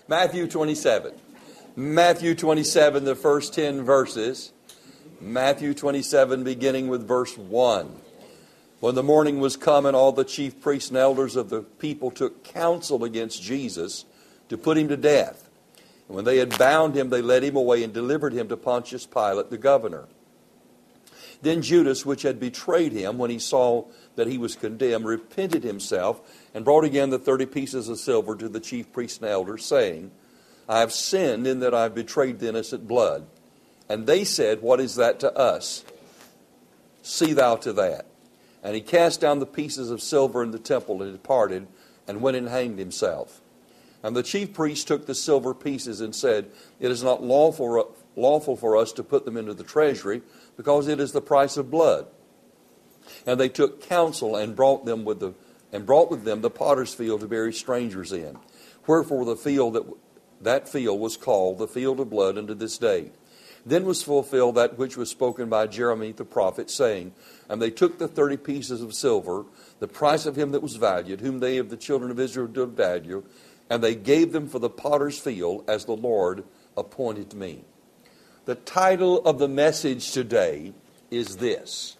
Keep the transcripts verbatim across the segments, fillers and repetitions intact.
Matthew twenty-seven. Matthew twenty-seven, the first ten verses. Matthew twenty-seven, beginning with verse one. When the morning was come, and all the chief priests and elders of the people took counsel against Jesus to put him to death. And when they had bound him, they led him away and delivered him to Pontius Pilate, the governor. Then Judas, which had betrayed him, when he saw that he was condemned, repented himself and brought again the thirty pieces of silver to the chief priests and elders, saying, I have sinned in that I have betrayed the innocent blood. And they said, what is that to us? See thou to that. And he cast down the pieces of silver in the temple and departed, and went and hanged himself. And the chief priests took the silver pieces and said, it is not lawful, lawful for us to put them into the treasury, because it is the price of blood. And they took counsel and brought them with the and brought with them the potter's field to bury strangers in. Wherefore the field that that field was called the field of blood unto this day. Then was fulfilled that which was spoken by Jeremy the prophet, saying, and they took the thirty pieces of silver, the price of him that was valued, whom they of the children of Israel did value, and they gave them for the potter's field, as the Lord appointed me. The title of the message today is this: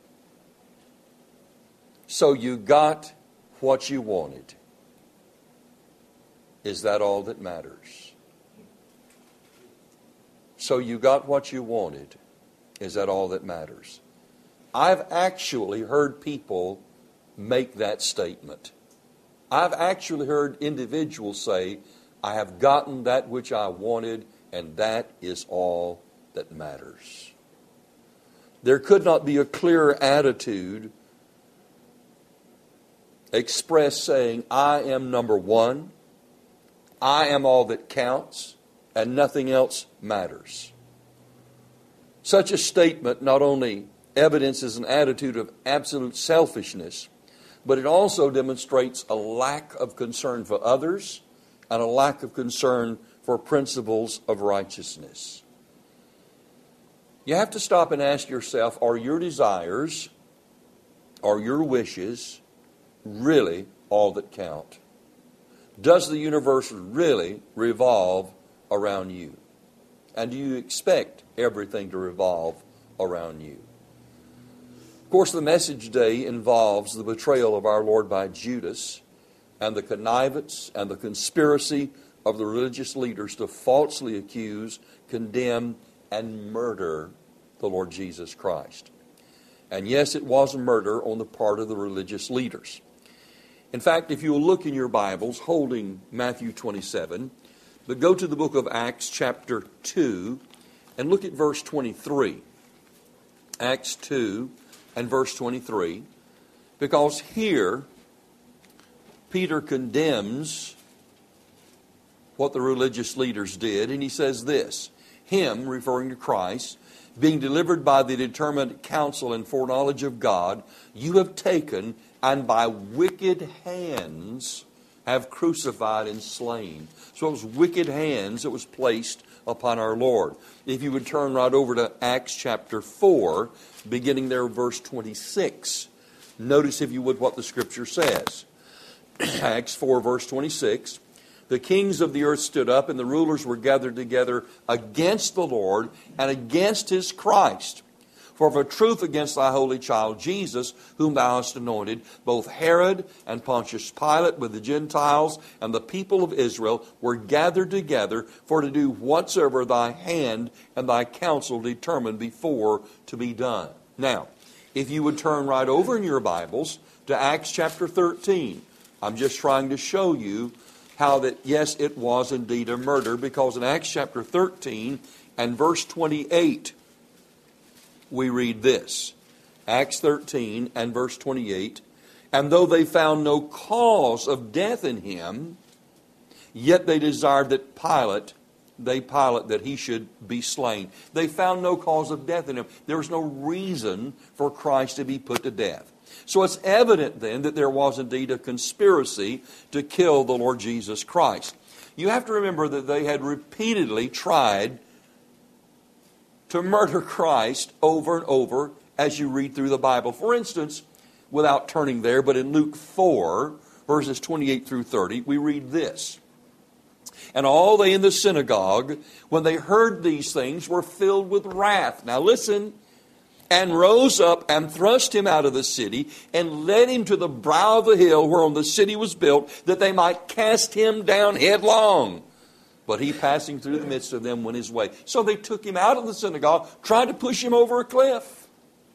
So you got what you wanted. Is that all that matters? So you got what you wanted. Is that all that matters? I've actually heard people make that statement. I've actually heard individuals say, I have gotten that which I wanted, and that is all that matters. There could not be a clearer attitude expressed saying, I am number one, I am all that counts, and nothing else matters. Such a statement not only evidences an attitude of absolute selfishness, but it also demonstrates a lack of concern for others and a lack of concern for principles of righteousness. You have to stop and ask yourself, are your desires, are your wishes really all that count? Does the universe really revolve around you? And do you expect everything to revolve around you? Of course, the message today involves the betrayal of our Lord by Judas and the connivance and the conspiracy of the religious leaders to falsely accuse, condemn, and murder the Lord Jesus Christ. And yes, it was a murder on the part of the religious leaders. In fact, if you will look in your Bibles, holding Matthew twenty-seven, but go to the book of Acts chapter two and look at verse twenty-three. Acts two and verse twenty-three. Because here, Peter condemns what the religious leaders did, and he says this: him, referring to Christ, being delivered by the determined counsel and foreknowledge of God, you have taken and by wicked hands have crucified and slain. So it was wicked hands that was placed upon our Lord. If you would turn right over to Acts chapter four, beginning there verse twenty-six. Notice, if you would, what the Scripture says. Acts four, verse twenty-six. The kings of the earth stood up, and the rulers were gathered together against the Lord and against His Christ. For of a truth against thy holy child Jesus, whom thou hast anointed, both Herod and Pontius Pilate with the Gentiles and the people of Israel were gathered together for to do whatsoever thy hand and thy counsel determined before to be done. Now, if you would turn right over in your Bibles to Acts chapter thirteen. I'm just trying to show you how that, yes, it was indeed a murder, because in Acts chapter thirteen and verse twenty-eight, we read this. Acts thirteen and verse twenty-eight. And though they found no cause of death in him, yet they desired that Pilate, they Pilate, that he should be slain. They found no cause of death in him. There was no reason for Christ to be put to death. So it's evident then that there was indeed a conspiracy to kill the Lord Jesus Christ. You have to remember that they had repeatedly tried to murder Christ over and over as you read through the Bible. For instance, without turning there, but in Luke four, verses twenty-eight through thirty, we read this. And all they in the synagogue, when they heard these things, were filled with wrath. Now listen. And rose up and thrust him out of the city and led him to the brow of the hill whereon the city was built, that they might cast him down headlong. But he, passing through the midst of them, went his way. So they took him out of the synagogue, tried to push him over a cliff.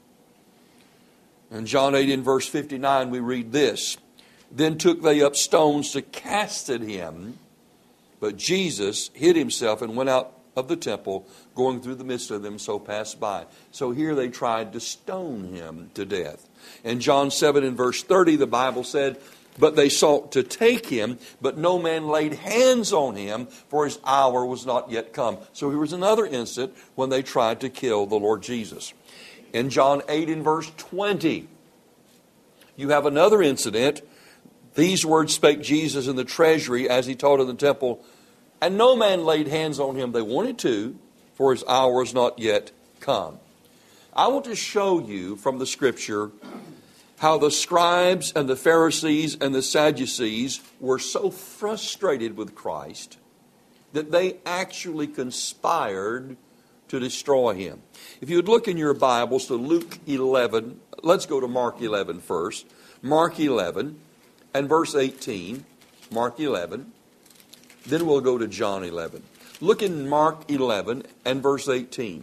In John eight, in verse fifty-nine, we read this. Then took they up stones to cast at him. But Jesus hid himself and went out of the temple, going through the midst of them, so passed by. So here they tried to stone him to death. In John seven, in verse thirty, the Bible said, but they sought to take him, but no man laid hands on him, for his hour was not yet come. So here was another instant when they tried to kill the Lord Jesus. In John eight, in verse twenty, you have another incident. These words spake Jesus in the treasury as he taught in the temple, and no man laid hands on him. They wanted to, for his hour was not yet come. I want to show you from the Scripture how the scribes and the Pharisees and the Sadducees were so frustrated with Christ that they actually conspired to destroy him. If you would look in your Bibles to Luke eleven, let's go to Mark eleven first. Mark eleven and verse eighteen. Mark eleven. Then we'll go to John eleven. Look in Mark eleven and verse eighteen.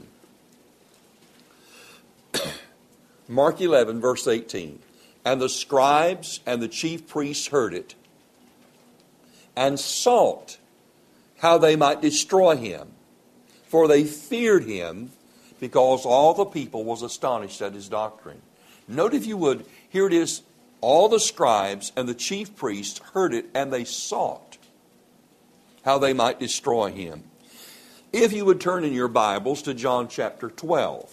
Mark eleven, verse eighteen. And the scribes and the chief priests heard it, and sought how they might destroy him. For they feared him, because all the people was astonished at his doctrine. Note, if you would, here it is, all the scribes and the chief priests heard it, and they sought how they might destroy him. If you would turn in your Bibles to John chapter twelve.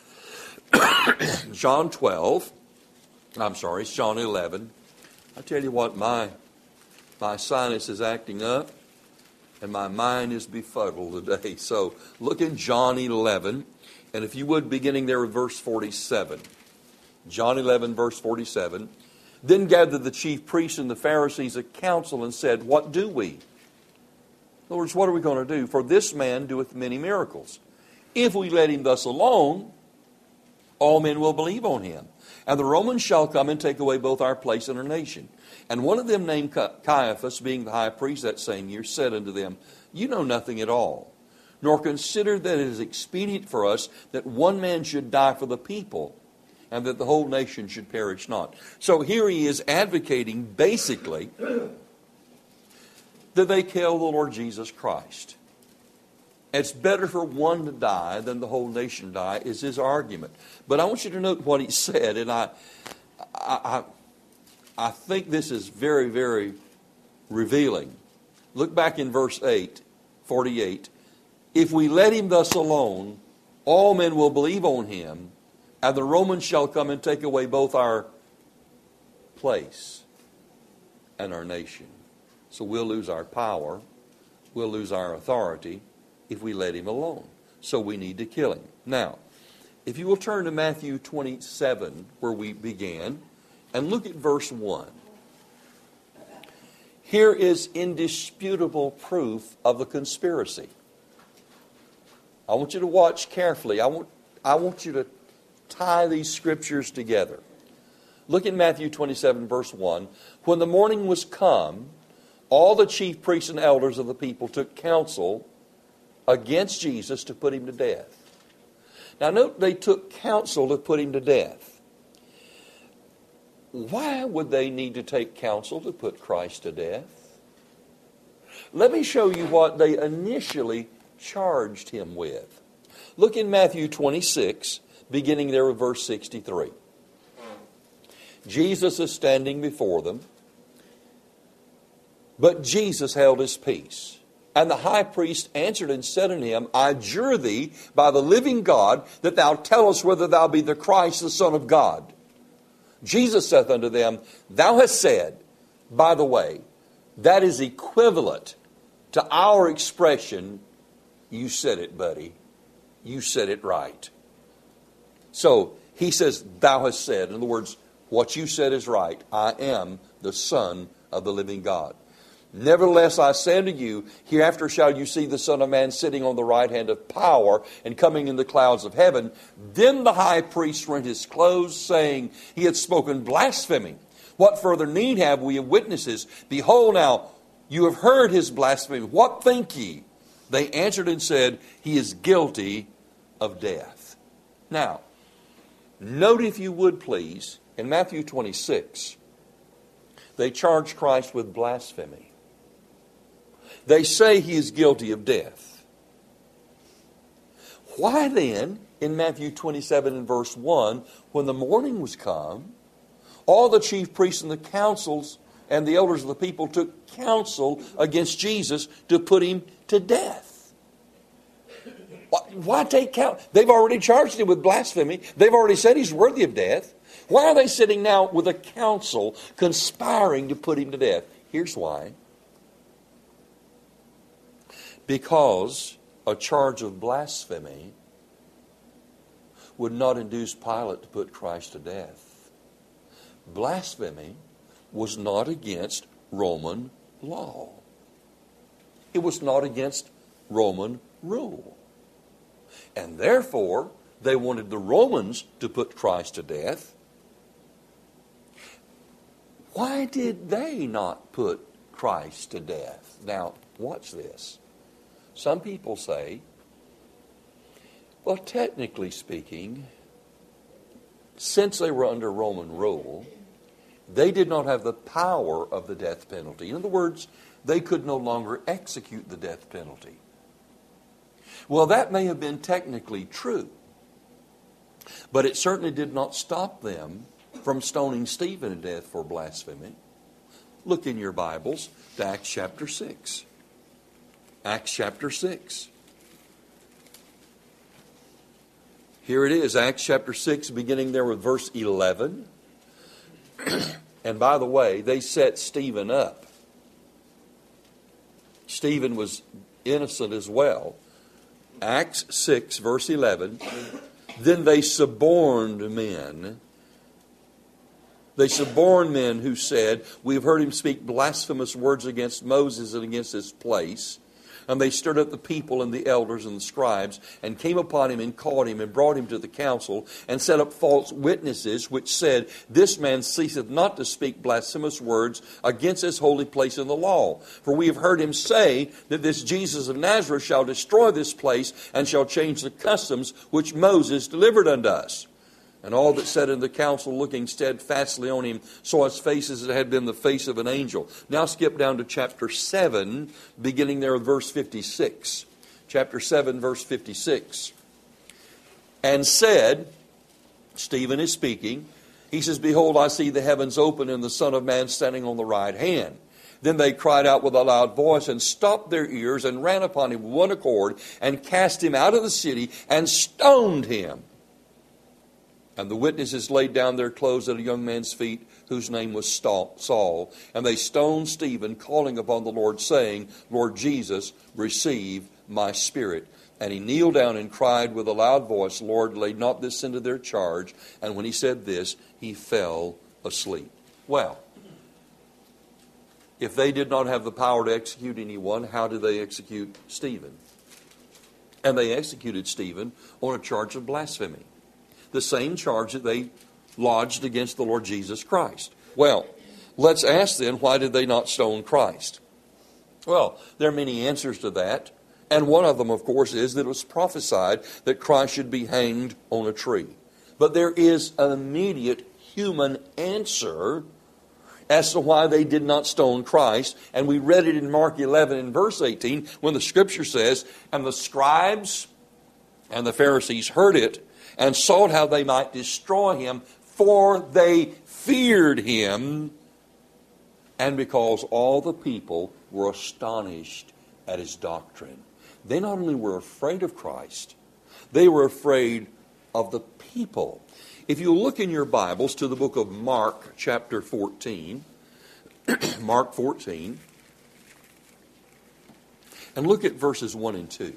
John twelve, I'm sorry, it's John eleven. I tell you what, my, my sinus is acting up, and my mind is befuddled today. So look in John eleven, and if you would, beginning there with verse forty-seven. John eleven, verse forty-seven. Then gathered the chief priests and the Pharisees a council and said, what do we? In other words, what are we going to do? For this man doeth many miracles. If we let him thus alone, all men will believe on him. And the Romans shall come and take away both our place and our nation. And one of them, named Caiaphas, being the high priest that same year, said unto them, you know nothing at all, nor consider that it is expedient for us that one man should die for the people, and that the whole nation should perish not. So here he is advocating, basically, that they kill the Lord Jesus Christ. It's better for one to die than the whole nation die, is his argument. But I want you to note what he said, and I, I, I, I think this is very, very revealing. Look back in verse eight, forty-eight. If we let him thus alone, all men will believe on him, and the Romans shall come and take away both our place and our nation. So we'll lose our power, we'll lose our authority if we let him alone. So we need to kill him. Now, if you will turn to Matthew twenty-seven, where we began, and look at verse one. Here is indisputable proof of the conspiracy. I want you to watch carefully. I want, I want you to tie these scriptures together. Look in Matthew twenty-seven, verse one. When the morning was come, all the chief priests and elders of the people took counsel against Jesus to put him to death. Now note, they took counsel to put him to death. Why would they need to take counsel to put Christ to death? Let me show you what they initially charged him with. Look in Matthew twenty-six, beginning there with verse sixty-three. Jesus is standing before them, but Jesus held his peace. And the high priest answered and said unto him, I adjure thee by the living God, that thou tell us whether thou be the Christ, the Son of God. Jesus saith unto them, thou hast said. By the way, that is equivalent to our expression, you said it, buddy. You said it right. So he says, thou hast said. In other words, what you said is right. I am the Son of the living God. Nevertheless, I say unto you, hereafter shall you see the Son of Man sitting on the right hand of power and coming in the clouds of heaven. Then the high priest rent his clothes, saying, He had spoken blasphemy. What further need have we of witnesses? Behold now, you have heard his blasphemy. What think ye? They answered and said, He is guilty of death. Now, note if you would please, in Matthew twenty-six, they charge Christ with blasphemy. They say He is guilty of death. Why then, in Matthew twenty-seven and verse one, when the morning was come, all the chief priests and the councils and the elders of the people took counsel against Jesus to put Him to death. Why, why take count? They've already charged Him with blasphemy. They've already said He's worthy of death. Why are they sitting now with a council conspiring to put Him to death? Here's why. Because a charge of blasphemy would not induce Pilate to put Christ to death. Blasphemy was not against Roman law. It was not against Roman rule. And therefore, they wanted the Romans to put Christ to death. Why did they not put Christ to death? Now, watch this. Some people say, well, technically speaking, since they were under Roman rule, they did not have the power of the death penalty. In other words, they could no longer execute the death penalty. Well, that may have been technically true, but it certainly did not stop them from stoning Stephen to death for blasphemy. Look in your Bibles to Acts chapter six. Acts chapter six. Here it is, Acts chapter six, beginning there with verse eleven. And by the way, they set Stephen up. Stephen was innocent as well. Acts six, verse eleven. Then they suborned men. They suborned men who said, We have heard him speak blasphemous words against Moses and against this place. And they stirred up the people and the elders and the scribes, and came upon him and caught him and brought him to the council, and set up false witnesses, which said, This man ceaseth not to speak blasphemous words against this holy place in the law. For we have heard him say that this Jesus of Nazareth shall destroy this place, and shall change the customs which Moses delivered unto us. And all that sat in the council, looking steadfastly on him, saw his face as it had been the face of an angel. Now skip down to chapter seven, beginning there with verse fifty-six. Chapter seven, verse fifty-six. And said, Stephen is speaking, he says, Behold, I see the heavens open and the Son of Man standing on the right hand. Then they cried out with a loud voice and stopped their ears and ran upon him with one accord and cast him out of the city and stoned him. And the witnesses laid down their clothes at a young man's feet, whose name was Saul. And they stoned Stephen, calling upon the Lord, saying, Lord Jesus, receive my spirit. And he kneeled down and cried with a loud voice, Lord, lay not this sin to their charge. And when he said this, he fell asleep. Well, if they did not have the power to execute anyone, how did they execute Stephen? And they executed Stephen on a charge of blasphemy. The same charge that they lodged against the Lord Jesus Christ. Well, let's ask then, why did they not stone Christ? Well, there are many answers to that. And one of them, of course, is that it was prophesied that Christ should be hanged on a tree. But there is an immediate human answer as to why they did not stone Christ. And we read it in Mark eleven and verse eighteen, when the Scripture says, And the scribes and the Pharisees heard it, and sought how they might destroy him, for they feared him, and because all the people were astonished at his doctrine. They not only were afraid of Christ, they were afraid of the people. If you look in your Bibles to the book of Mark, chapter fourteen, Mark fourteen, and look at verses one and two.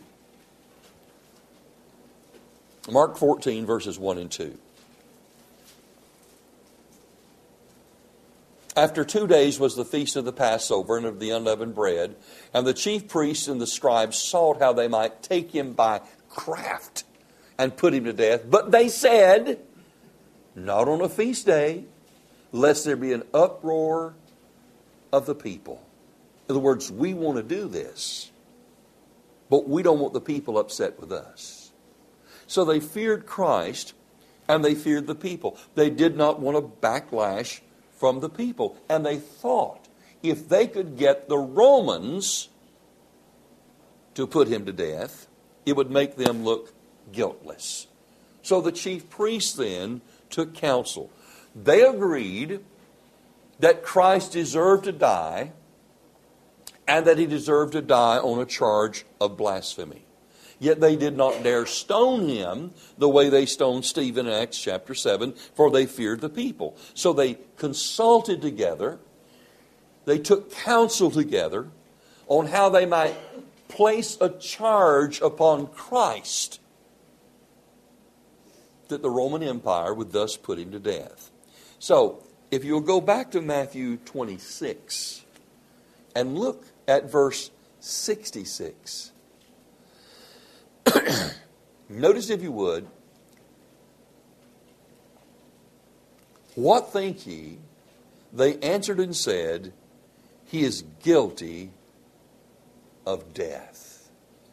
Mark fourteen, verses one and two. After two days was the feast of the Passover and of the unleavened bread, and the chief priests and the scribes sought how they might take him by craft and put him to death. But they said, not on a feast day, lest there be an uproar of the people. In other words, we want to do this, but we don't want the people upset with us. So they feared Christ and they feared the people. They did not want a backlash from the people. And they thought if they could get the Romans to put him to death, it would make them look guiltless. So the chief priests then took counsel. They agreed that Christ deserved to die and that he deserved to die on a charge of blasphemy. Yet they did not dare stone him the way they stoned Stephen in Acts chapter seven, for they feared the people. So they consulted together. They took counsel together on how they might place a charge upon Christ that the Roman Empire would thus put him to death. So, if you'll go back to Matthew twenty-six and look at verse sixty-six. Notice, if you would, what think ye? They answered and said, he is guilty of death.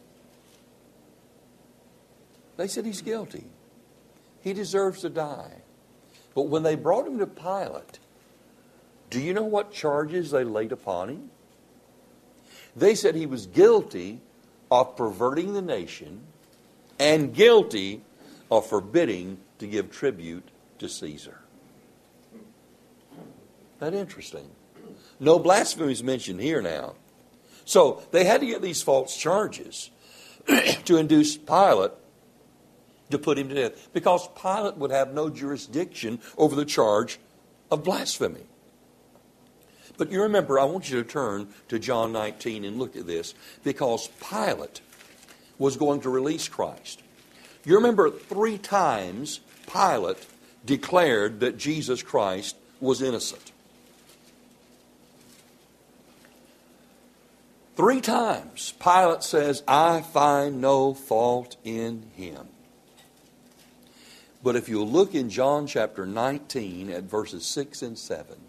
They said he's guilty. He deserves to die. But when they brought him to Pilate, do you know what charges they laid upon him? They said he was guilty of perverting the nation and guilty of forbidding to give tribute to Caesar. Isn't that interesting? No blasphemy is mentioned here now. So they had to get these false charges to induce Pilate to put him to death, because Pilate would have no jurisdiction over the charge of blasphemy. But you remember, I want you to turn to John nineteen and look at this, because Pilate was going to release Christ. You remember, three times Pilate declared that Jesus Christ was innocent. Three times Pilate says, I find no fault in him. But if you look in John chapter nineteen at verses six and seven,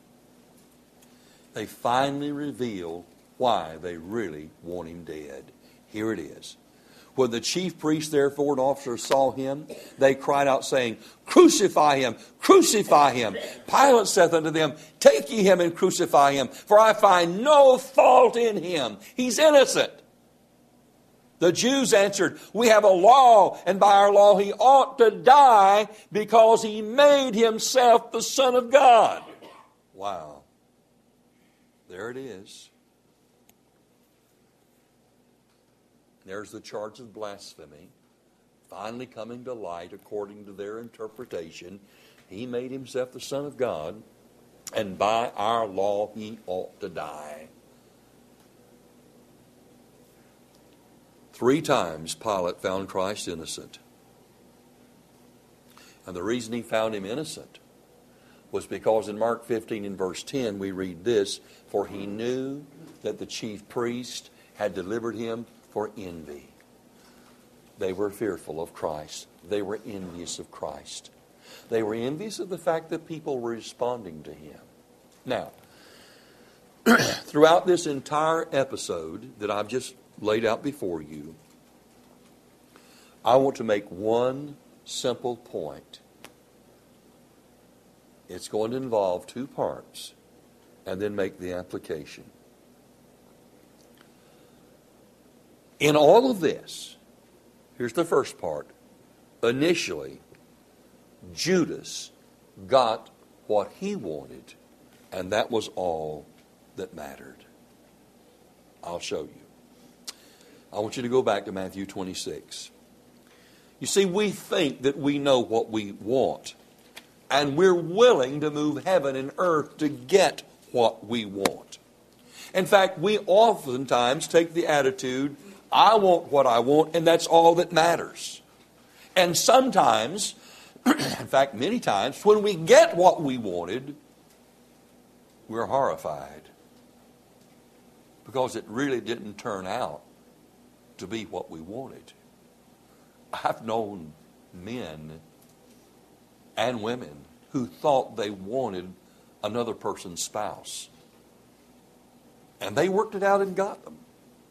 they finally reveal why they really want him dead. Here it is. When the chief priests, therefore, and officers saw him, they cried out, saying, Crucify him! Crucify him! Pilate saith unto them, Take ye him and crucify him, for I find no fault in him. He's innocent. The Jews answered, We have a law, and by our law he ought to die, because he made himself the Son of God. Wow. There it is. There's the charge of blasphemy finally coming to light according to their interpretation. He made himself the Son of God, and by our law he ought to die. Three times Pilate found Christ innocent. And the reason he found him innocent was because in Mark fifteen and verse ten we read this, For he knew that the chief priest had delivered him for envy. They were fearful of Christ. They were envious of Christ. They were envious of the fact that people were responding to him. Now, throughout this entire episode that I've just laid out before you, I want to make one simple point. It's going to involve two parts, and then make the application. In all of this, here's the first part. Initially, Judas got what he wanted, and that was all that mattered. I'll show you. I want you to go back to Matthew twenty-six. You see, we think that we know what we want, and we're willing to move heaven and earth to get what we want. In fact, we oftentimes take the attitude, I want what I want, and that's all that matters. And sometimes, in fact, many times, when we get what we wanted, we're horrified because it really didn't turn out to be what we wanted. I've known men and women who thought they wanted another person's spouse. And they worked it out and got them.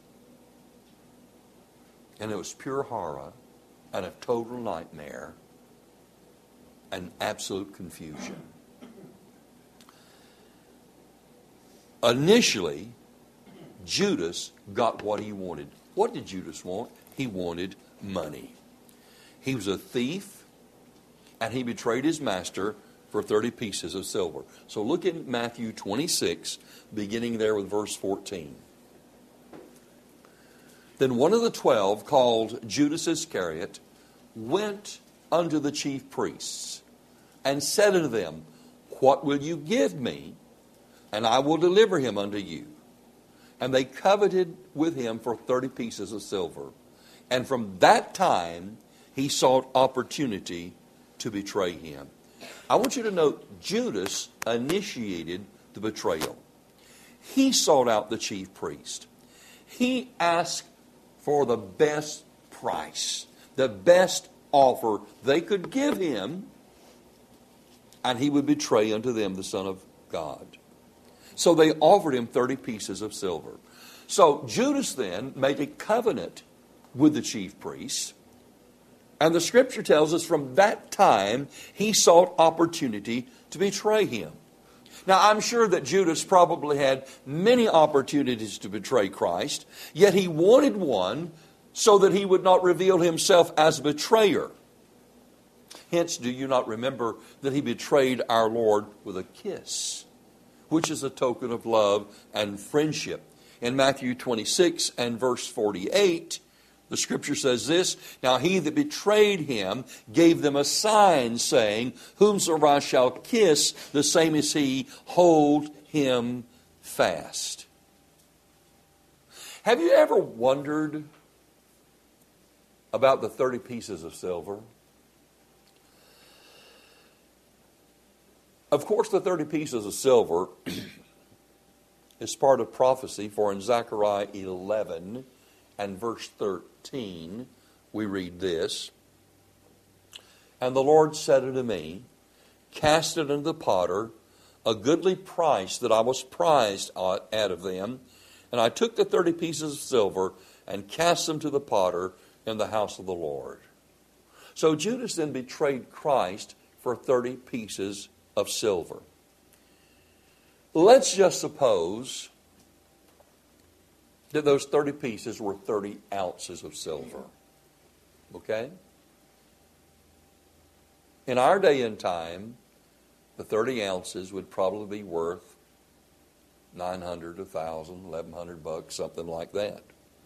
And it was pure horror and a total nightmare and absolute confusion. Initially, Judas got what he wanted. What did Judas want? He wanted money. He was a thief, and he betrayed his master for thirty pieces of silver. So look at Matthew twenty-six, beginning there with verse fourteen. Then one of the twelve, called Judas Iscariot, went unto the chief priests and said unto them, What will you give me? And I will deliver him unto you. And they coveted with him for thirty pieces of silver. And from that time he sought opportunity to betray him. I want you to note, Judas initiated the betrayal. He sought out the chief priest. He asked for the best price, the best offer they could give him, and he would betray unto them the Son of God. So they offered him thirty pieces of silver. So Judas then made a covenant with the chief priests. And the scripture tells us from that time he sought opportunity to betray him. Now I'm sure that Judas probably had many opportunities to betray Christ, yet he wanted one so that he would not reveal himself as a betrayer. Hence, do you not remember that he betrayed our Lord with a kiss, which is a token of love and friendship? In Matthew twenty-six and verse forty-eight, the scripture says this, Now he that betrayed him gave them a sign, saying, Whomsoever shall kiss, the same is he, hold him fast. Have you ever wondered about the thirty pieces of silver? Of course, the thirty pieces of silver is part of prophecy, for in Zechariah eleven and verse thirteen, we read this, And the Lord said unto me, Cast it unto the potter, a goodly price that I was prized out of them. And I took the thirty pieces of silver and cast them to the potter in the house of the Lord. So Judas then betrayed Christ for thirty pieces of silver. Let's just suppose that those thirty pieces were thirty ounces of silver. Okay? In our day and time, the thirty ounces would probably be worth nine hundred, one thousand, eleven hundred bucks, something like that.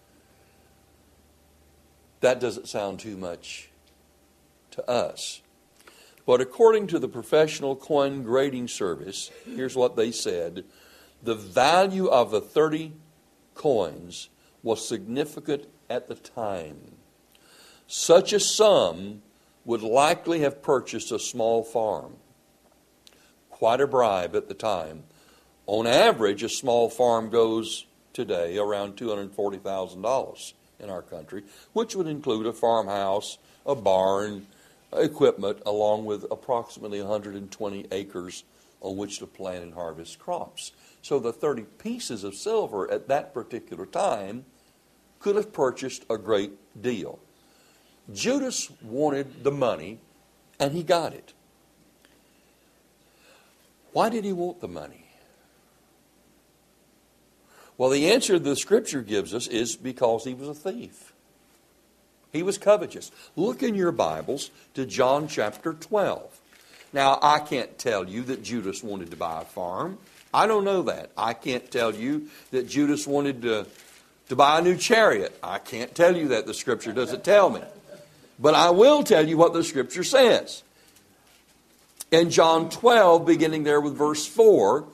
That doesn't sound too much to us. But according to the Professional Coin Grading Service, here's what they said. The value of the thirty coins was significant at the time. Such a sum would likely have purchased a small farm. Quite a bribe at the time. On average, a small farm goes today around two hundred forty thousand dollars in our country, which would include a farmhouse, a barn, equipment, along with approximately one hundred twenty acres on which to plant and harvest crops. So the thirty pieces of silver at that particular time could have purchased a great deal. Judas wanted the money, and he got it. Why did he want the money? Well, the answer the Scripture gives us is because he was a thief. He was covetous. Look in your Bibles to John chapter twelve. Now, I can't tell you that Judas wanted to buy a farm. I don't know that. I can't tell you that Judas wanted to, to buy a new chariot. I can't tell you that. The Scripture doesn't tell me. But I will tell you what the Scripture says. In John twelve, beginning there with verse four,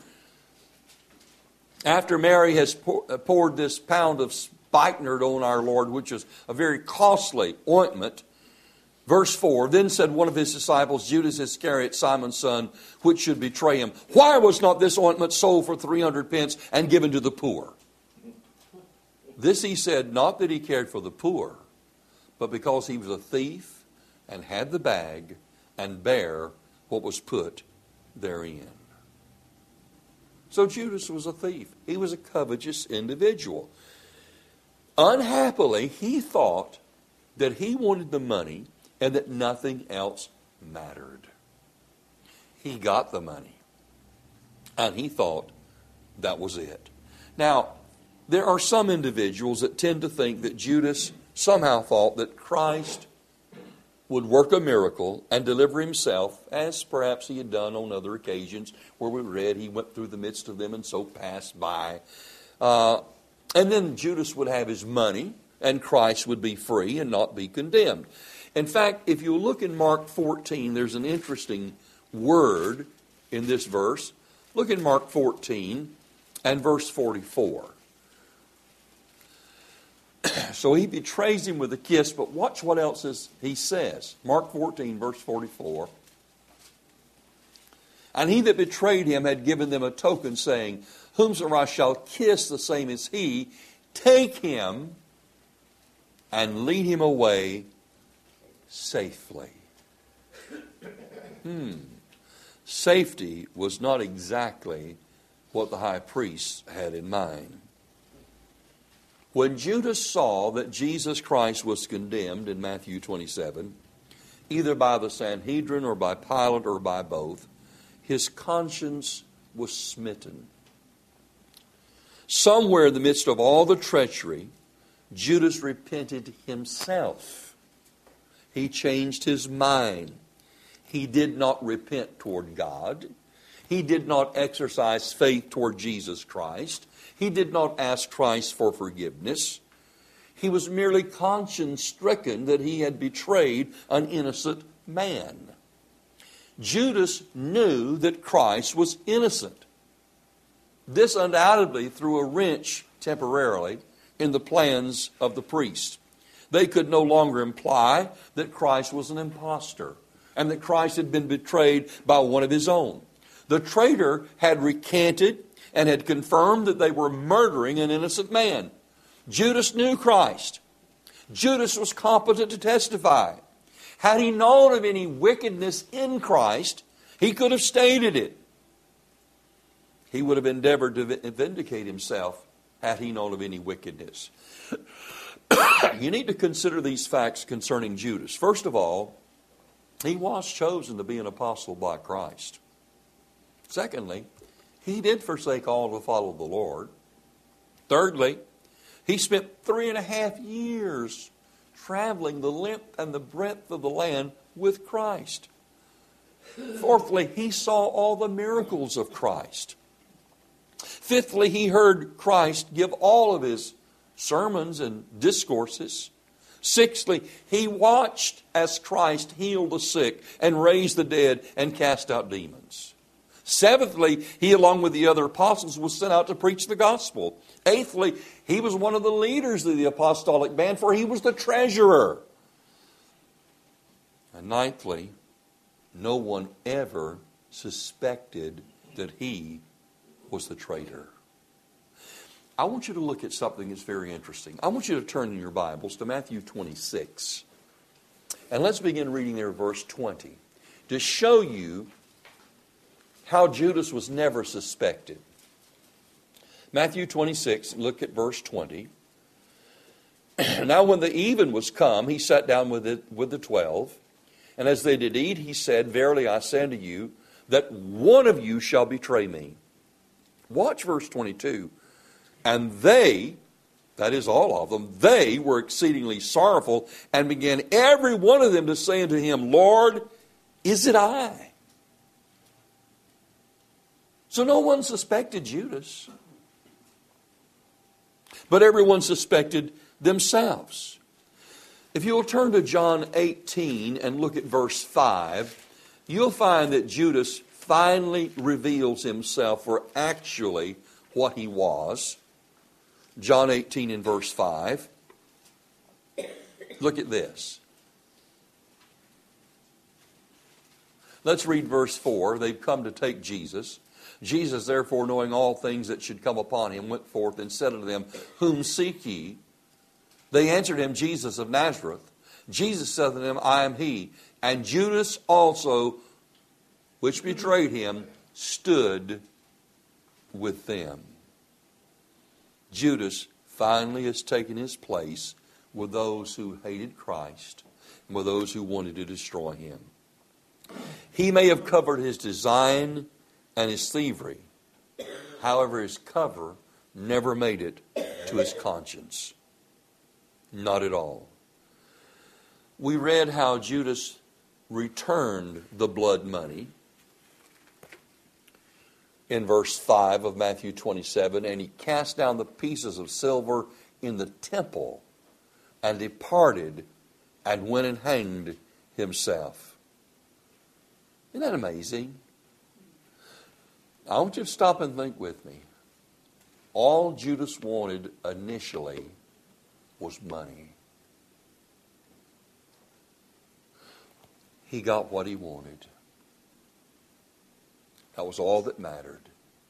after Mary has poured this pound of spikenard on our Lord, which is a very costly ointment, Verse four, then said one of his disciples, Judas Iscariot, Simon's son, which should betray him, why was not this ointment sold for three hundred pence and given to the poor? This he said, not that he cared for the poor, but because he was a thief and had the bag and bare what was put therein. So Judas was a thief. He was a covetous individual. Unhappily, he thought that he wanted the money and that nothing else mattered. He got the money, and he thought that was it. Now, there are some individuals that tend to think that Judas somehow thought that Christ would work a miracle and deliver himself, as perhaps he had done on other occasions where we read he went through the midst of them and so passed by. Uh, and then Judas would have his money and Christ would be free and not be condemned. In fact, if you look in Mark fourteen, there's an interesting word in this verse. Look in Mark fourteen and verse forty-four. So he betrays him with a kiss, but watch what else is, he says. Mark fourteen, verse forty-four. And he that betrayed him had given them a token, saying, whomsoever shall kiss, the same as he. Take him and lead him away safely. Hmm. Safety was not exactly what the high priest had in mind. When Judas saw that Jesus Christ was condemned in Matthew twenty-seven, either by the Sanhedrin or by Pilate or by both, his conscience was smitten. Somewhere in the midst of all the treachery, Judas repented himself. He changed his mind. He did not repent toward God. He did not exercise faith toward Jesus Christ. He did not ask Christ for forgiveness. He was merely conscience-stricken that he had betrayed an innocent man. Judas knew that Christ was innocent. This undoubtedly threw a wrench temporarily in the plans of the priests. They could no longer imply that Christ was an impostor and that Christ had been betrayed by one of his own. The traitor had recanted and had confirmed that they were murdering an innocent man. Judas knew Christ. Judas was competent to testify. Had he known of any wickedness in Christ, he could have stated it. He would have endeavored to vindicate himself had he known of any wickedness. You need to consider these facts concerning Judas. First of all, he was chosen to be an apostle by Christ. Secondly, he did forsake all to follow the Lord. Thirdly, he spent three and a half years traveling the length and the breadth of the land with Christ. Fourthly, he saw all the miracles of Christ. Fifthly, he heard Christ give all of his sermons and discourses. Sixthly, he watched as Christ healed the sick and raised the dead and cast out demons. Seventhly, he, along with the other apostles, was sent out to preach the gospel. Eighthly, he was one of the leaders of the apostolic band, for he was the treasurer. And ninthly, no one ever suspected that he was the traitor. I want you to look at something that's very interesting. I want you to turn in your Bibles to Matthew twenty-six. And let's begin reading there verse twenty to show you how Judas was never suspected. Matthew twenty-six, look at verse twenty. Now when the even was come, he sat down with the, with the twelve. And as they did eat, he said, verily I say unto you, that one of you shall betray me. Watch verse twenty-two. And they, that is all of them, they were exceedingly sorrowful and began every one of them to say unto him, Lord, is it I? So no one suspected Judas, but everyone suspected themselves. If you will turn to John eighteen and look at verse five, you'll find that Judas finally reveals himself for actually what he was. John eighteen and verse five. Look at this. Let's read verse four. They've come to take Jesus. Jesus, therefore, knowing all things that should come upon him, went forth and said unto them, Whom seek ye? They answered him, Jesus of Nazareth. Jesus said unto them, I am he. And Judas also, which betrayed him, stood with them. Judas finally has taken his place with those who hated Christ and with those who wanted to destroy him. He may have covered his design and his thievery. However, his cover never made it to his conscience. Not at all. We read how Judas returned the blood money in verse five of Matthew twenty-seven, and he cast down the pieces of silver in the temple and departed and went and hanged himself. Isn't that amazing? I want you to stop and think with me. All Judas wanted initially was money. He got what he wanted. That was all that mattered.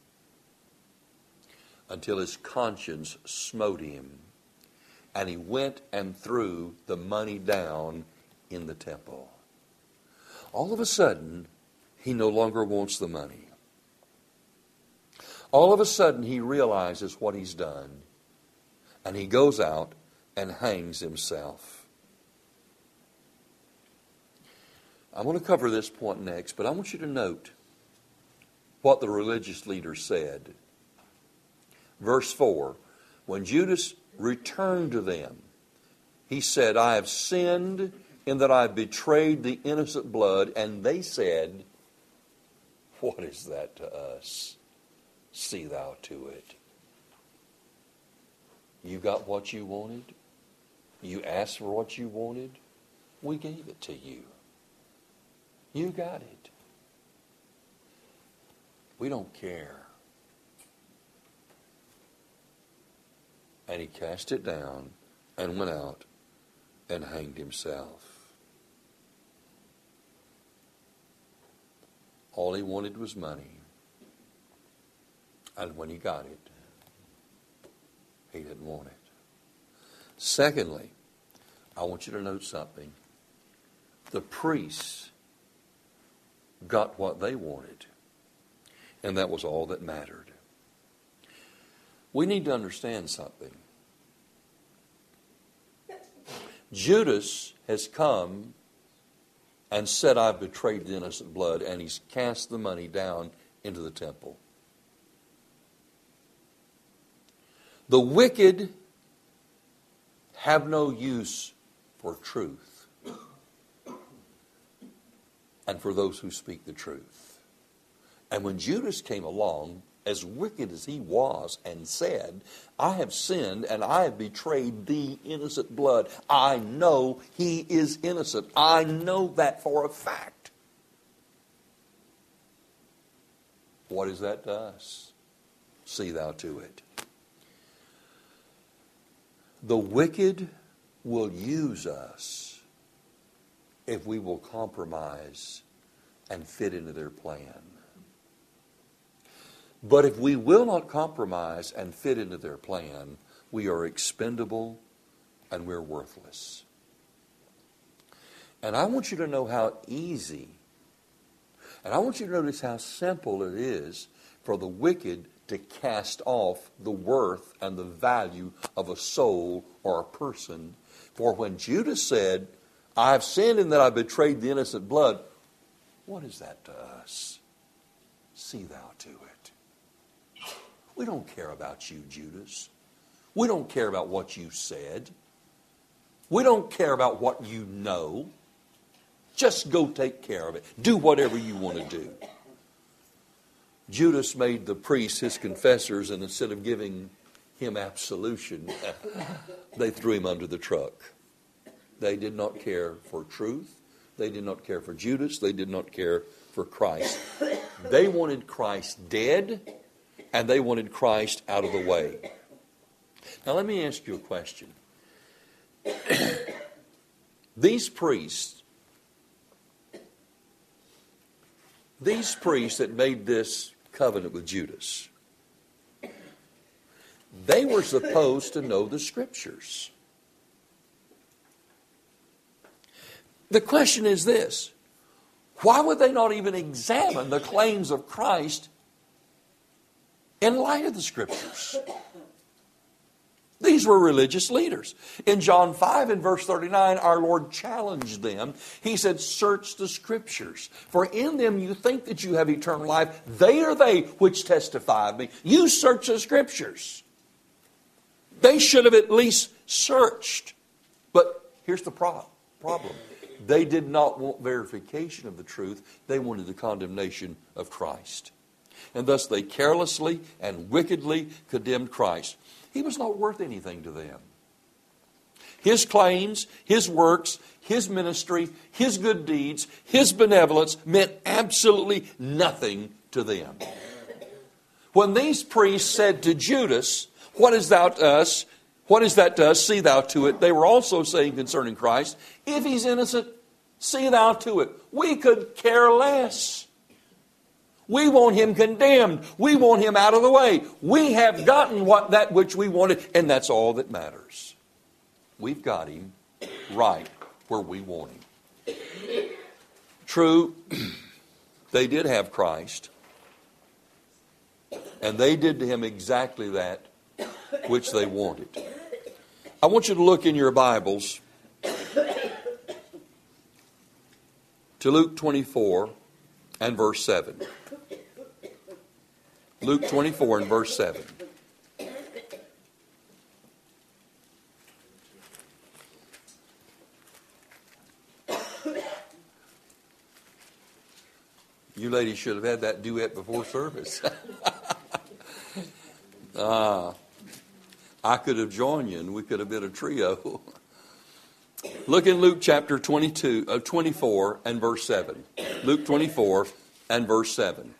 Until his conscience smote him, and he went and threw the money down in the temple. All of a sudden, he no longer wants the money. All of a sudden, he realizes what he's done, and he goes out and hangs himself. I'm going to cover this point next, but I want you to note what the religious leader said. Verse four, when Judas returned to them, he said, I have sinned in that I have betrayed the innocent blood. And they said, what is that to us? See thou to it. You got what you wanted. You asked for what you wanted. We gave it to you. You got it. We don't care. And he cast it down and went out and hanged himself. All he wanted was money. And when he got it, he didn't want it. Secondly, I want you to note something. The priests got what they wanted, and that was all that mattered. We need to understand something. Judas has come and said, I've betrayed the innocent blood, and he's cast the money down into the temple. The wicked have no use for truth and for those who speak the truth. And when Judas came along, as wicked as he was, and said, I have sinned and I have betrayed the innocent blood. I know he is innocent. I know that for a fact. What is that to us? See thou to it. The wicked will use us if we will compromise and fit into their plan. But if we will not compromise and fit into their plan, we are expendable and we're worthless. And I want you to know how easy, and I want you to notice how simple it is for the wicked to cast off the worth and the value of a soul or a person. For when Judas said, I have sinned in that I betrayed the innocent blood, what is that to us? See thou to it. We don't care about you, Judas. We don't care about what you said. We don't care about what you know. Just go take care of it. Do whatever you want to do. Judas made the priests his confessors, and instead of giving him absolution, they threw him under the truck. They did not care for truth. They did not care for Judas. They did not care for Christ. They wanted Christ dead, and they wanted Christ out of the way. Now let me ask you a question. These priests These priests that made this covenant with Judas, they were supposed to know the Scriptures. The question is this: why would they not even examine the claims of Christ in light of the Scriptures? These were religious leaders. In John five and verse thirty-nine, our Lord challenged them. He said, search the Scriptures, for in them you think that you have eternal life. They are they which testify of me. You search the Scriptures. They should have at least searched. But here's the pro- problem. They did not want verification of the truth. They wanted the condemnation of Christ. And thus they carelessly and wickedly condemned Christ. He was not worth anything to them. His claims, His works, His ministry, His good deeds, His benevolence meant absolutely nothing to them. When these priests said to Judas, what is thou to us? What is that to us? See thou to it. They were also saying concerning Christ, if He's innocent, see thou to it. We could care less. We want Him condemned. We want Him out of the way. We have gotten what that which we wanted, and that's all that matters. We've got Him right where we want Him. True, they did have Christ, and they did to Him exactly that which they wanted. I want you to look in your Bibles to Luke twenty-four and verse seven. Luke twenty-four and verse seven. You ladies should have had that duet before service. uh, I could have joined you and we could have been a trio. Look in Luke chapter twenty-two, uh, twenty-four and verse seven. Luke twenty-four and verse seven.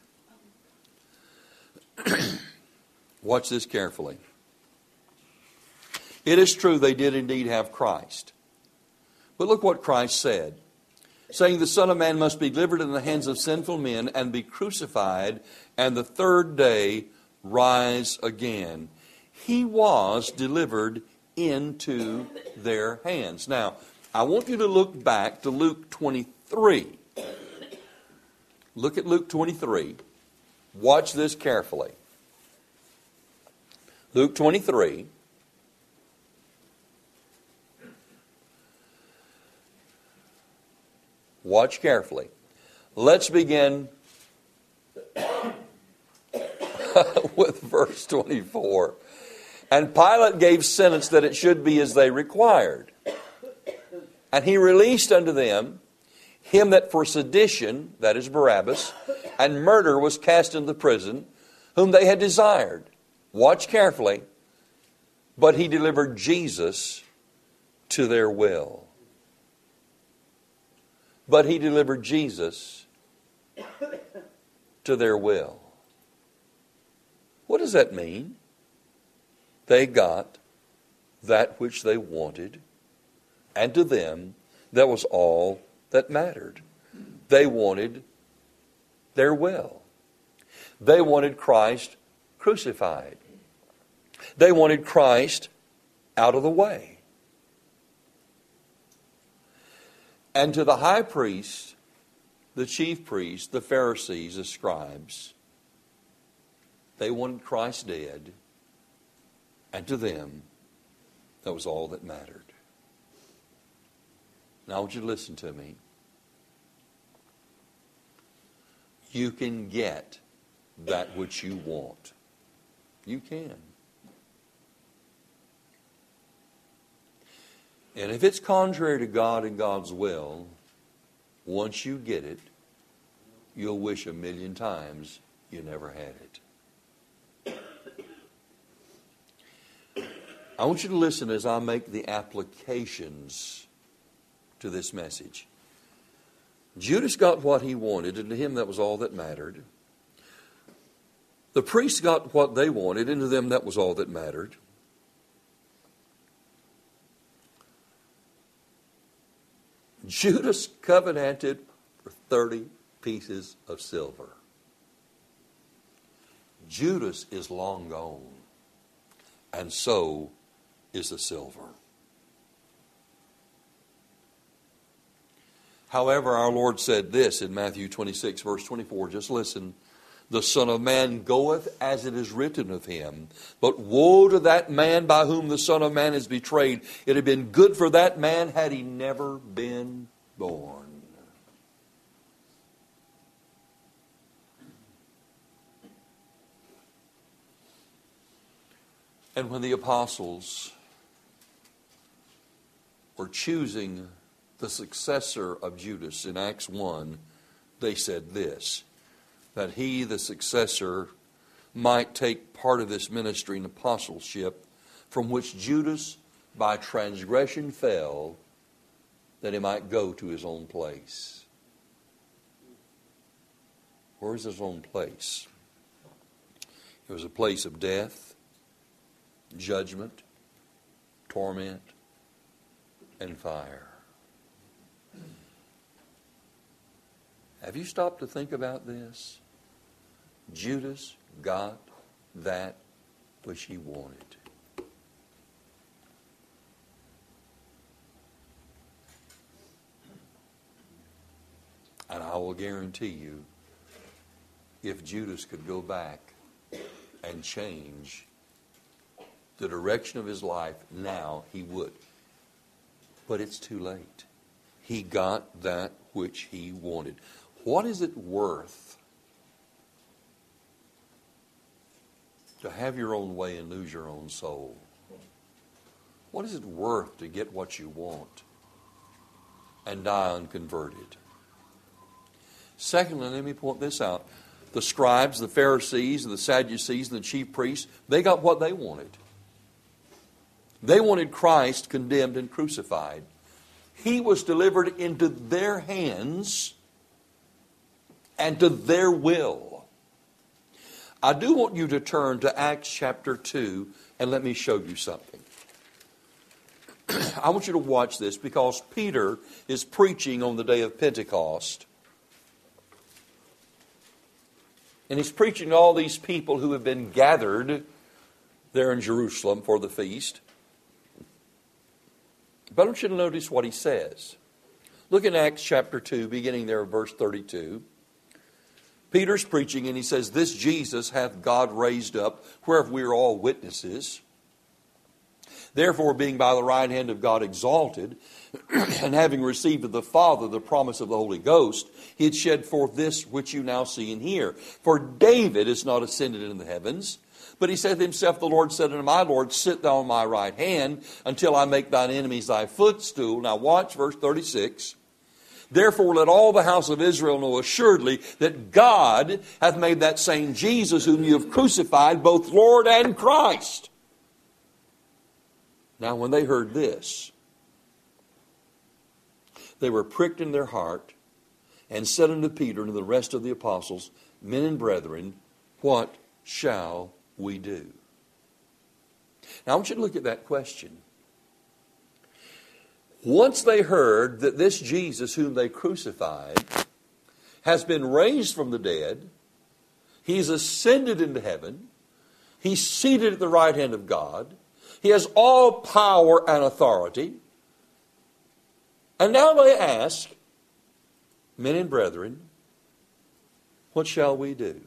Watch this carefully. It is true they did indeed have Christ. But look what Christ said. Saying, the Son of Man must be delivered in the hands of sinful men and be crucified, and the third day rise again. He was delivered into their hands. Now, I want you to look back to Luke twenty-three. Look at Luke twenty-three. Watch this carefully. Luke twenty-three. Watch carefully. Let's begin with verse twenty-four. And Pilate gave sentence that it should be as they required. And he released unto them him that for sedition, that is Barabbas, and murder was cast into prison, whom they had desired. Watch carefully. But he delivered Jesus to their will. But he delivered Jesus to their will. What does that mean? They got that which they wanted, and to them, that was all that mattered. They wanted their will. They wanted Christ crucified. They wanted Christ out of the way. And to the high priest, the chief priests, the Pharisees, the scribes, they wanted Christ dead. And to them, that was all that mattered. Now I want you to listen to me. You can get that which you want. You can. And if it's contrary to God and God's will, once you get it, you'll wish a million times you never had it. I want you to listen as I make the applications to this message. Judas got what he wanted, and to him that was all that mattered. The priests got what they wanted, and to them that was all that mattered. Judas covenanted for thirty pieces of silver. Judas is long gone, and so is the silver. However, our Lord said this in Matthew twenty-six, verse twenty-four. Just listen. The Son of Man goeth as it is written of him. But woe to that man by whom the Son of Man is betrayed. It had been good for that man had he never been born. And when the apostles were choosing the successor of Judas in Acts one, they said this, that he, the successor, might take part of this ministry and apostleship from which Judas by transgression fell, that he might go to his own place. Where is his own place? It was a place of death, judgment, torment, and fire. Have you stopped to think about this? Judas got that which he wanted. And I will guarantee you, if Judas could go back and change the direction of his life now, he would. But it's too late. He got that which he wanted. What is it worth to have your own way and lose your own soul? What is it worth to get what you want and die unconverted? Secondly, let me point this out. The scribes, the Pharisees, the Sadducees, and the chief priests, they got what they wanted. They wanted Christ condemned and crucified. He was delivered into their hands and to their will. I do want you to turn to Acts chapter two and let me show you something. I want you to watch this because Peter is preaching on the day of Pentecost. And he's preaching to all these people who have been gathered there in Jerusalem for the feast. But I want you to notice what he says. Look in Acts chapter two, beginning there at verse thirty-two. Peter's preaching and he says, "This Jesus hath God raised up, whereof we are all witnesses. Therefore, being by the right hand of God exalted, and having received of the Father the promise of the Holy Ghost, he had shed forth this which you now see and hear. For David is not ascended into the heavens, but he said to himself, the Lord said unto my Lord, sit thou on my right hand, until I make thine enemies thy footstool." Now watch verse thirty-six. "Therefore let all the house of Israel know assuredly that God hath made that same Jesus whom you have crucified both Lord and Christ." Now when they heard this, they were pricked in their heart, and said unto Peter and to the rest of the apostles, "Men and brethren, what shall we do?" Now I want you to look at that question. Once they heard that this Jesus whom they crucified has been raised from the dead, he's ascended into heaven, he's seated at the right hand of God, he has all power and authority, and now they ask, "Men and brethren, what shall we do?"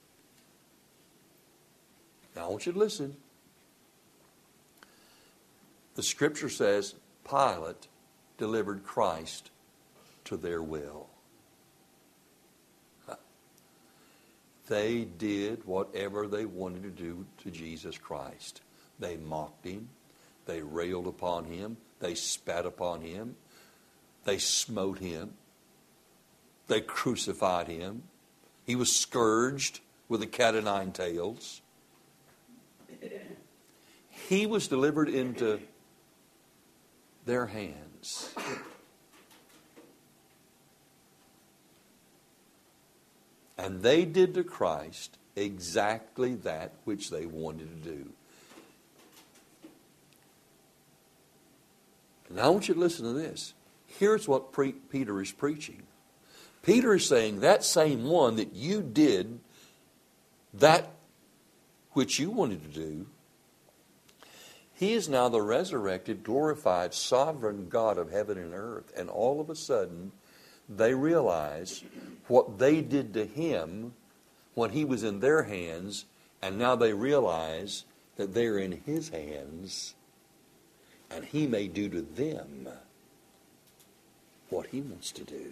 Now I want you to listen. The scripture says Pilate delivered Christ to their will. They did whatever they wanted to do to Jesus Christ. They mocked him. They railed upon him. They spat upon him. They smote him. They crucified him. He was scourged with a cat o' nine tails. He was delivered into their hands. And they did to Christ exactly that which they wanted to do. Now I want you to listen to this. Here's what pre- Peter is preaching. Peter is saying that same one that you did that which you wanted to do, he is now the resurrected, glorified, sovereign God of heaven and earth. And all of a sudden, they realize what they did to him when he was in their hands, and now they realize that they're in his hands, and he may do to them what he wants to do.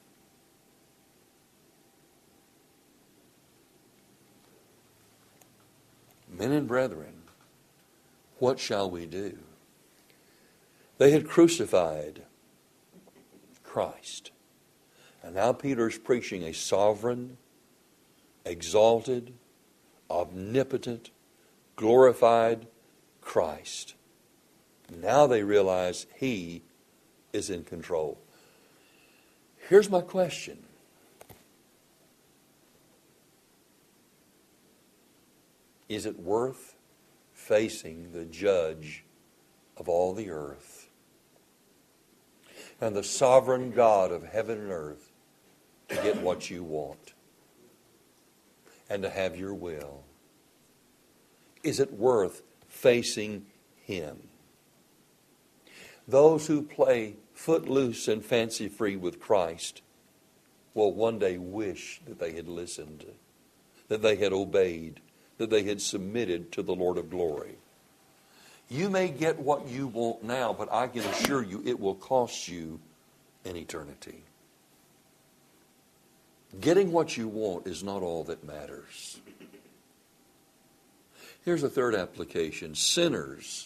Men and brethren, what shall we do? They had crucified Christ. And now Peter's preaching a sovereign, exalted, omnipotent, glorified Christ. Now they realize he is in control. Here's my question. Is it worth facing the judge of all the earth and the sovereign God of heaven and earth to get what you want and to have your will? Is it worth facing him? Those who play footloose and fancy-free with Christ will one day wish that they had listened, that they had obeyed, that they had submitted to the Lord of glory. You may get what you want now, but I can assure you it will cost you an eternity. Getting what you want is not all that matters. Here's a third application. Sinners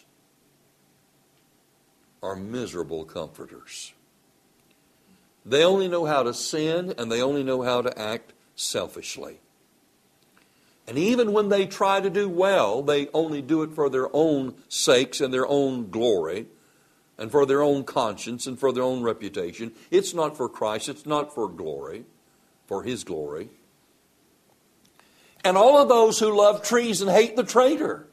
are miserable comforters. They only know how to sin, and they only know how to act selfishly. And even when they try to do well, they only do it for their own sakes and their own glory and for their own conscience and for their own reputation. It's not for Christ. It's not for glory, for his glory. And all of those who love treason hate the traitor.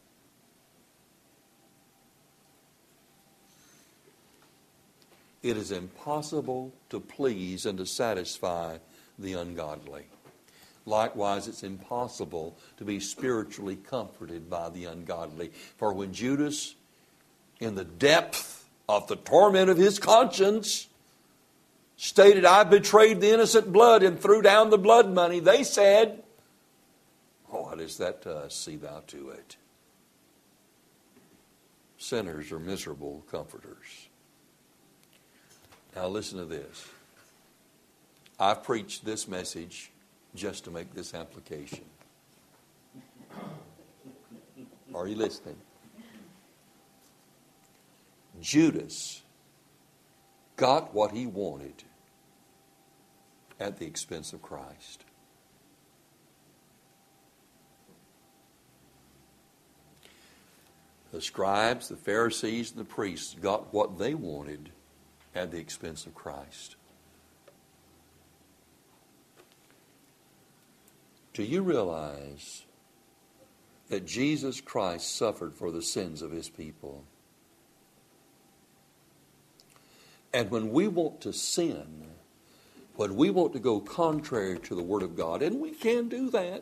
It is impossible to please and to satisfy the ungodly. Likewise, it's impossible to be spiritually comforted by the ungodly. For when Judas, in the depth of the torment of his conscience, stated, I betrayed the innocent blood and threw down the blood money, they said, oh, what is that to us? See thou to it. Sinners are miserable comforters. Now listen to this. I've preached this message just to make this application. Are you listening? Judas got what he wanted at the expense of Christ. The scribes, the Pharisees, and the priests got what they wanted at the expense of Christ. Do you realize that Jesus Christ suffered for the sins of his people? And when we want to sin, when we want to go contrary to the Word of God, and we can do that,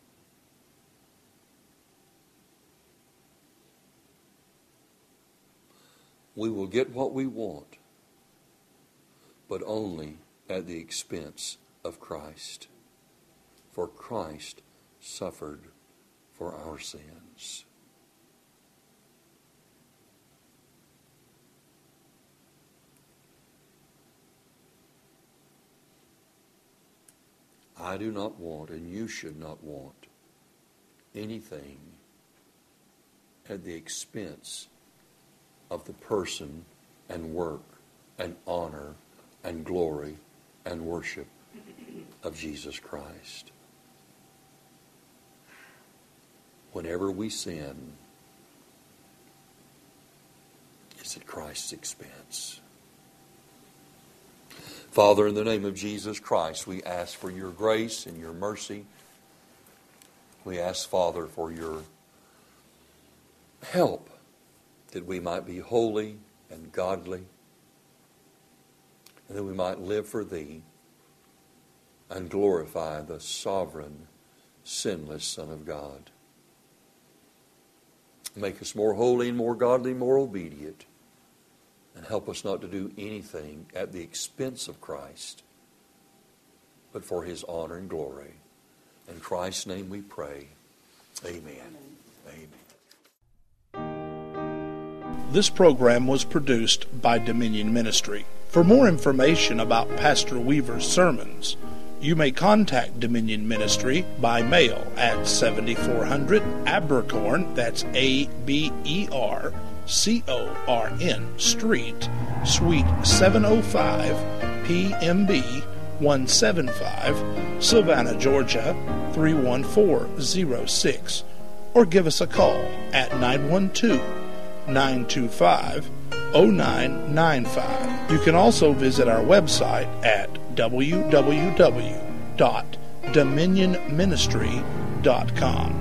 we will get what we want, but only at the expense of Christ. For Christ suffered for our sins. I do not want, and you should not want, anything at the expense of the person and work and honor and glory and worship of Jesus Christ. Whenever we sin, it's at Christ's expense. Father, in the name of Jesus Christ, we ask for your grace and your mercy. We ask, Father, for your help that we might be holy and godly, and that we might live for Thee and glorify the sovereign, sinless Son of God. Make us more holy and more godly, more obedient, and help us not to do anything at the expense of Christ, but for His honor and glory. In Christ's name we pray. Amen. Amen. This program was produced by Dominion Ministry. For more information about Pastor Weaver's sermons, you may contact Dominion Ministry by mail at seventy-four hundred Abercorn, that's A B E R C O R N Street, Suite seven oh five, P M B one seventy-five, Savannah, Georgia three one four zero six, or give us a call at nine one two, nine two five, zero nine nine five. You can also visit our website at w w w dot dominion ministry dot com.